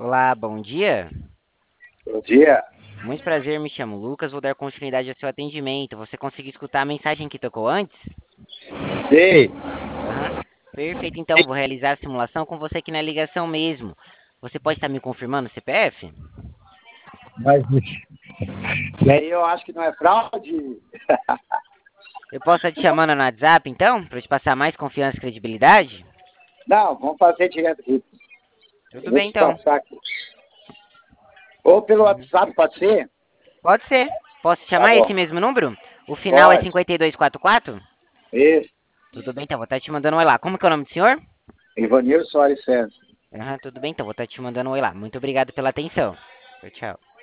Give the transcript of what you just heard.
Olá, bom dia. Bom dia. Muito prazer, me chamo Lucas. Vou dar continuidade ao seu atendimento. Você conseguiu escutar a mensagem que tocou antes? Sei, Aham. Perfeito, então vou realizar a simulação com você aqui na ligação mesmo. Você pode estar me confirmando o CPF? mas daí eu acho que não é fraude. Eu posso estar te chamando no WhatsApp, então, para te passar mais confiança e credibilidade? Não, vamos fazer direto aqui. Eu Tudo vou bem, te então. passar aqui. Ou pelo Uhum. WhatsApp, pode ser? Pode ser. Posso te Tá chamar esse bom. mesmo número? O final é Pode. 5244? Isso. Tudo bem, então vou estar te mandando um oi lá. Como que é o nome do senhor? Ivanildo Soares César. Aham, tudo bem, então vou estar te mandando um oi lá. Muito obrigado pela atenção. Tchau, tchau.